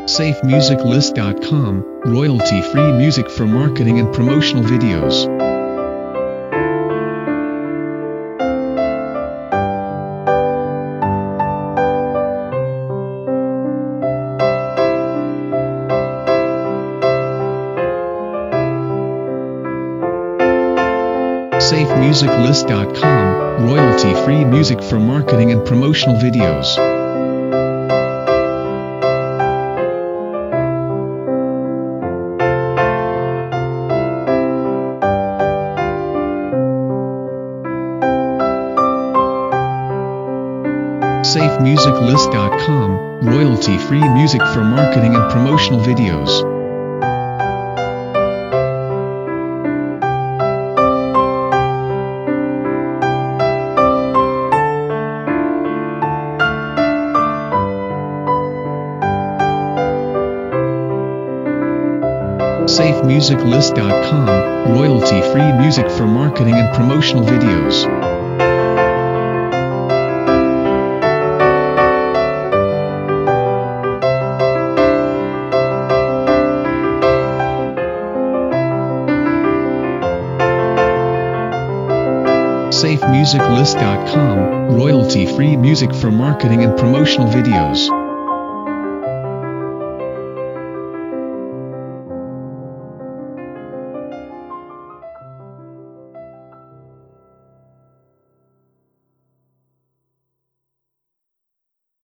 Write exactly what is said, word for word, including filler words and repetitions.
safe music list dot com, royalty-free music for marketing and promotional videos. safe music list dot com, royalty-free music for marketing and promotional videos. safe music list dot com, royalty-free music for marketing and promotional videos. safe music list dot com, royalty-free music for marketing and promotional videos. safe music list dot com, royalty-free music for marketing and promotional videos.